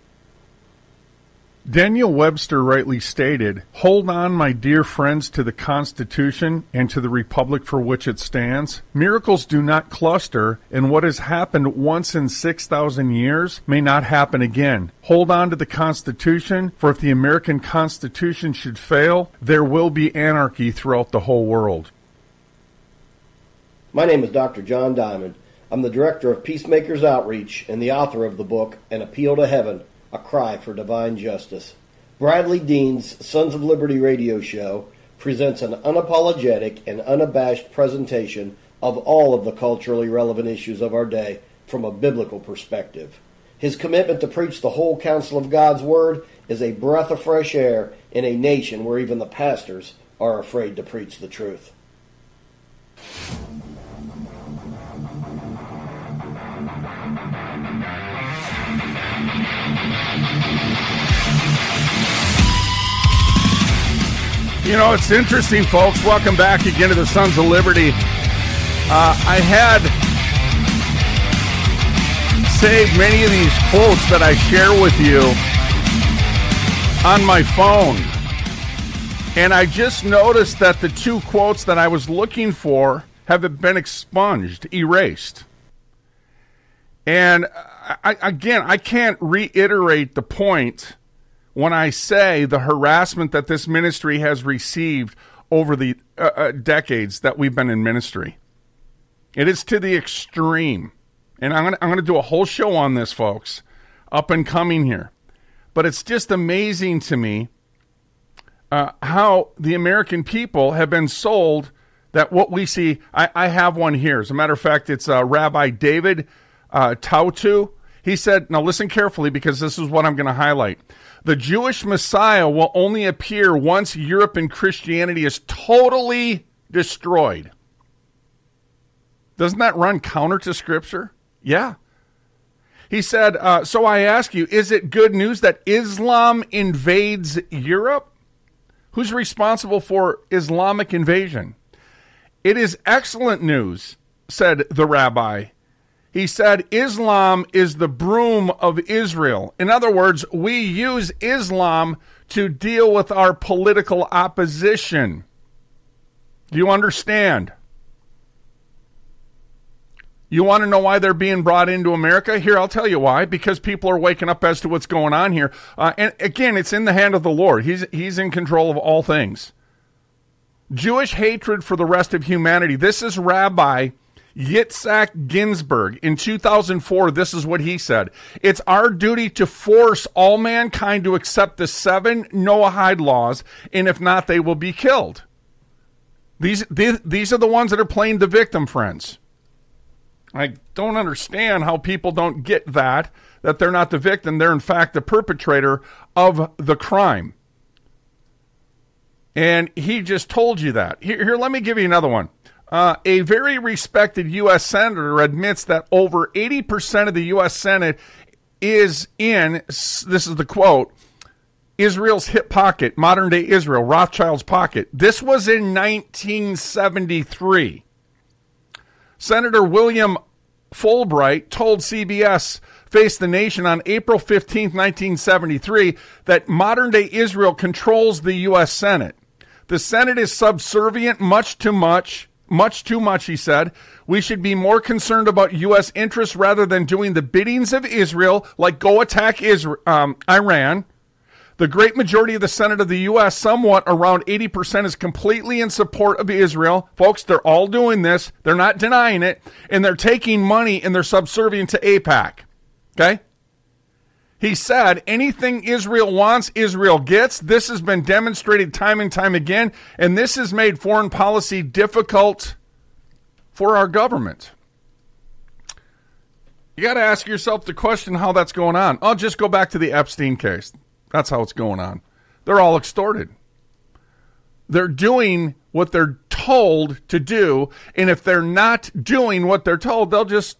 A: Daniel Webster rightly stated, "Hold on, my dear friends, to the Constitution and to the republic for which it stands. Miracles do not cluster, and what has happened once in 6,000 years may not happen again. Hold on to the Constitution, for if the American Constitution should fail, there will be anarchy throughout the whole world."
O: My name is Dr. John Diamond. I'm the Director of Peacemakers Outreach and the author of the book, An Appeal to Heaven, A Cry for Divine Justice. Bradley Dean's Sons of Liberty radio show presents an unapologetic and unabashed presentation of all of the culturally relevant issues of our day from a biblical perspective. His commitment to preach the whole counsel of God's Word is a breath of fresh air in a nation where even the pastors are afraid to preach the truth.
A: You know, it's interesting, folks. Welcome back again to the Sons of Liberty. I had saved many of these quotes that I share with you on my phone. And I just noticed that the two quotes that I was looking for have been expunged, erased. And I can't reiterate the point when I say the harassment that this ministry has received over the decades that we've been in ministry. It is to the extreme. And I'm going to do a whole show on this, folks, up and coming here. But it's just amazing to me how the American people have been sold that what we see. I have one here. As a matter of fact, it's Rabbi David Tautu. He said, now listen carefully because this is what I'm going to highlight. The Jewish Messiah will only appear once Europe and Christianity is totally destroyed. Doesn't that run counter to Scripture? Yeah. He said, so I ask you, is it good news that Islam invades Europe? Who's responsible for Islamic invasion? It is excellent news, said the rabbi. He said, Islam is the broom of Israel. In other words, we use Islam to deal with our political opposition. Do you understand? You want to know why they're being brought into America? Here, I'll tell you why. Because people are waking up as to what's going on here. And again, it's in the hand of the Lord. He's in control of all things. Jewish hatred for the rest of humanity. This is Rabbi Yitzhak Ginsburg. In 2004, this is what he said. It's our duty to force all mankind to accept the 7 Noahide laws, and if not, they will be killed. These are the ones that are playing the victim, friends. I don't understand how people don't get that they're not the victim. They're, in fact, the perpetrator of the crime. And he just told you that. Here, let me give you another one. A very respected U.S. senator admits that over 80% of the U.S. Senate is in, this is the quote, Israel's hip pocket, modern-day Israel, Rothschild's pocket. This was in 1973. Senator William Fulbright told CBS Face the Nation on April 15, 1973, that modern-day Israel controls the U.S. Senate. The Senate is subservient, much too much, he said. We should be more concerned about U.S. interests rather than doing the biddings of Israel, like go attack Iran. The great majority of the Senate of the U.S., somewhat around 80%, is completely in support of Israel. Folks, they're all doing this. They're not denying it. And they're taking money and they're subservient to AIPAC. Okay? He said, anything Israel wants, Israel gets. This has been demonstrated time and time again. And this has made foreign policy difficult for our government. You got to ask yourself the question how that's going on. I'll just go back to the Epstein case. That's how it's going on. They're all extorted. They're doing what they're told to do, and if they're not doing what they're told, they'll just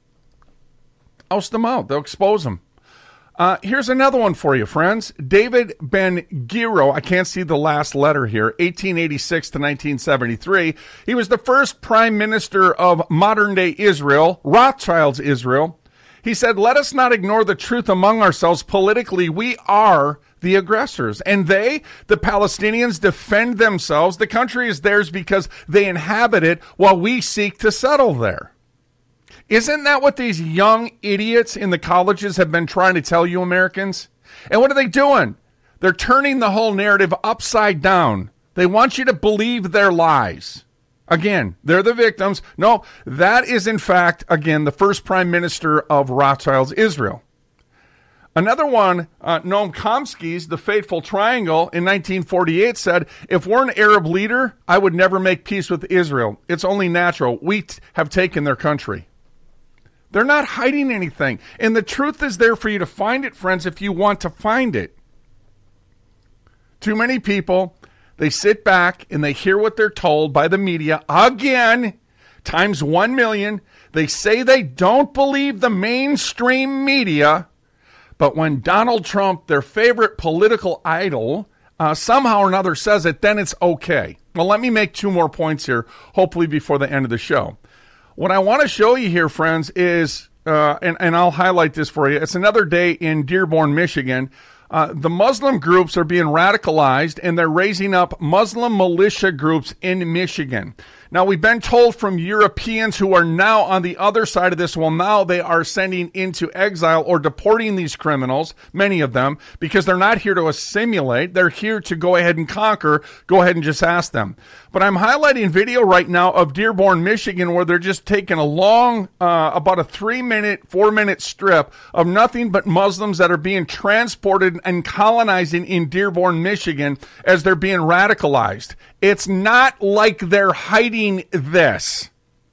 A: oust them out. They'll expose them. Here's another one for you, friends. David Ben-Gurion, I can't see the last letter here, 1886 to 1973. He was the first prime minister of modern-day Israel, Rothschild's Israel. He said, let us not ignore the truth among ourselves. Politically, we are the aggressors. And they, the Palestinians, defend themselves. The country is theirs because they inhabit it while we seek to settle there. Isn't that what these young idiots in the colleges have been trying to tell you, Americans? And what are they doing? They're turning the whole narrative upside down. They want you to believe their lies. Again, they're the victims. No, that is, in fact, again, the first prime minister of Rothschild's Israel. Another one, Noam Chomsky's The Fateful Triangle in 1948 said, if we're an Arab leader, I would never make peace with Israel. It's only natural. We have taken their country. They're not hiding anything. And the truth is there for you to find it, friends, if you want to find it. Too many people, they sit back and they hear what they're told by the media, again, times 1 million. They say they don't believe the mainstream media, but when Donald Trump, their favorite political idol, somehow or another says it, then it's okay. Well, let me make 2 more points here, hopefully before the end of the show. What I want to show you here, friends, is, and I'll highlight this for you, it's another day in Dearborn, Michigan. The Muslim groups are being radicalized, and they're raising up Muslim militia groups in Michigan. Now, we've been told from Europeans who are now on the other side of this, well, now they are sending into exile or deporting these criminals, many of them, because they're not here to assimilate. They're here to go ahead and conquer. Go ahead and just ask them. But I'm highlighting video right now of Dearborn, Michigan, where they're just taking a long, about a 3-minute, 4-minute strip of nothing but Muslims that are being transported and colonizing in Dearborn, Michigan as they're being radicalized. It's not like they're hiding this.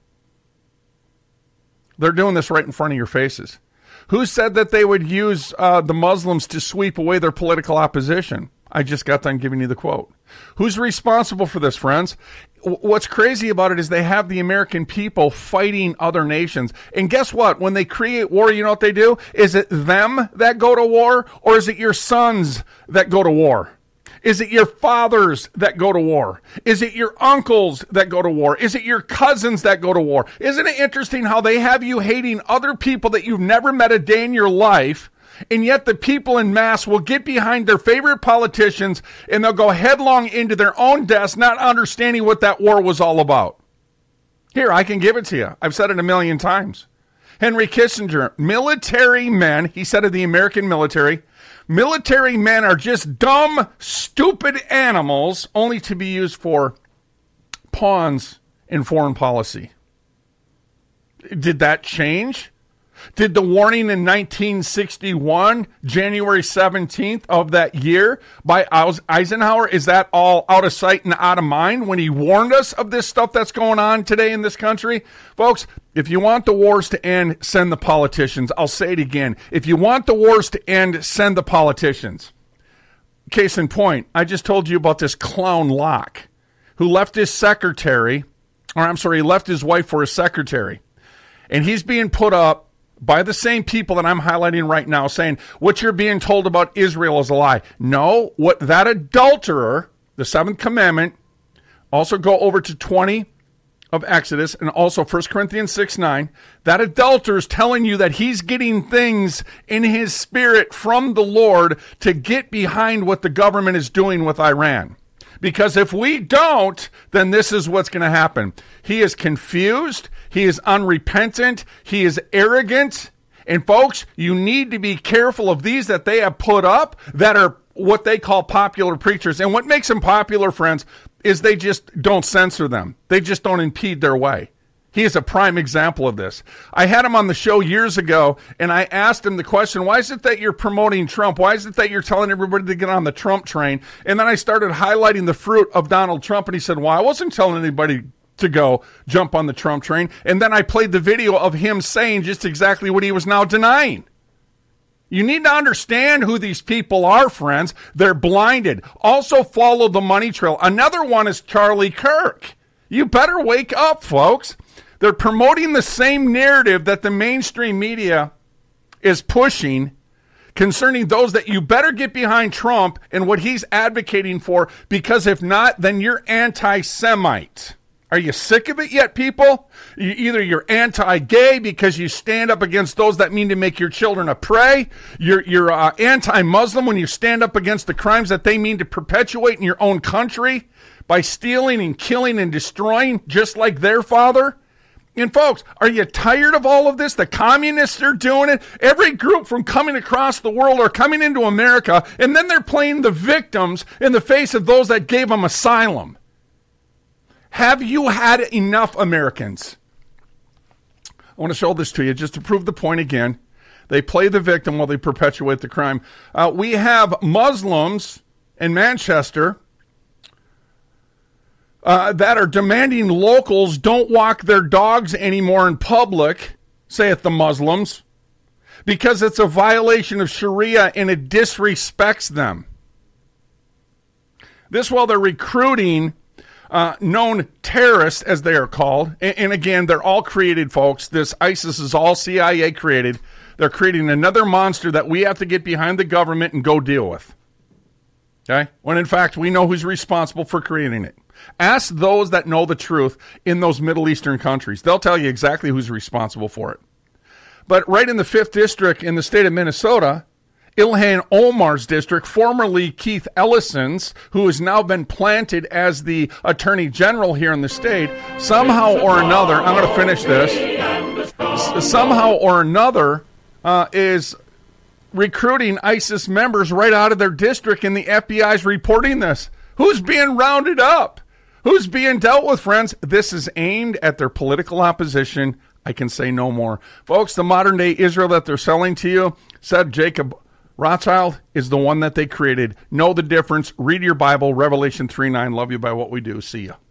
A: They're doing this right in front of your faces. Who said that they would use the Muslims to sweep away their political opposition? I just got done giving you the quote. Who's responsible for this, friends? What's crazy about it is they have the American people fighting other nations. And guess what? When they create war, you know what they do? Is it them that go to war, or is it your sons that go to war? Is it your fathers that go to war? Is it your uncles that go to war? Is it your cousins that go to war? Isn't it interesting how they have you hating other people that you've never met a day in your life, and yet the people in mass will get behind their favorite politicians and they'll go headlong into their own deaths, not understanding what that war was all about? Here, I can give it to you. I've said it a million times. Henry Kissinger, military men, he said of the American military men are just dumb, stupid animals only to be used for pawns in foreign policy. Did that change? Did the warning in 1961, January 17th of that year by Eisenhower, is that all out of sight and out of mind when he warned us of this stuff that's going on today in this country? Folks, if you want the wars to end, send the politicians. I'll say it again. If you want the wars to end, send the politicians. Case in point, I just told you about this clown Locke who left his secretary, he left his wife for his secretary. And he's being put up by the same people that I'm highlighting right now, saying what you're being told about Israel is a lie. No, what that adulterer, the seventh commandment, also go over to 20 of Exodus and also 1 Corinthians 6:9. That adulterer is telling you that he's getting things in his spirit from the Lord to get behind what the government is doing with Iran. Because if we don't, then this is what's going to happen. He is confused. He is unrepentant. He is arrogant. And folks, you need to be careful of these that they have put up that are what they call popular preachers. And what makes them popular, friends, is they just don't censor them. They just don't impede their way. He is a prime example of this. I had him on the show years ago, and I asked him the question, why is it that you're promoting Trump? Why is it that you're telling everybody to get on the Trump train? And then I started highlighting the fruit of Donald Trump, and he said, well, I wasn't telling anybody to go jump on the Trump train. And then I played the video of him saying just exactly what he was now denying. You need to understand who these people are, friends. They're blinded. Also follow the money trail. Another one is Charlie Kirk. You better wake up, folks. They're promoting the same narrative that the mainstream media is pushing concerning those that you better get behind Trump and what he's advocating for, because if not, then you're anti-Semite. Are you sick of it yet, people? Either you're anti-gay because you stand up against those that mean to make your children a prey. You're anti-Muslim when you stand up against the crimes that they mean to perpetuate in your own country by stealing and killing and destroying just like their father. And folks, are you tired of all of this? The communists are doing it. Every group from coming across the world are coming into America, and then they're playing the victims in the face of those that gave them asylum. Have you had enough, Americans? I want to show this to you just to prove the point again. They play the victim while they perpetuate the crime. We have Muslims in Manchester that are demanding locals don't walk their dogs anymore in public, saith the Muslims, because it's a violation of Sharia and it disrespects them. This while they're recruiting known terrorists, as they are called. And again, they're all created, folks. This ISIS is all CIA created. They're creating another monster that we have to get behind the government and go deal with. Okay? When in fact, we know who's responsible for creating it. Ask those that know the truth in those Middle Eastern countries. They'll tell you exactly who's responsible for it. But right in the 5th District in the state of Minnesota, Ilhan Omar's district, formerly Keith Ellison's, who has now been planted as the Attorney General here in the state, somehow or another, I'm going to finish this, somehow or another is recruiting ISIS members right out of their district, and the FBI is reporting this. Who's being rounded up? Who's being dealt with, friends? This is aimed at their political opposition. I can say no more. Folks, the modern-day Israel that they're selling to you, said Jacob Rothschild, is the one that they created. Know the difference. Read your Bible, Revelation 3:9. Love you by what we do. See ya.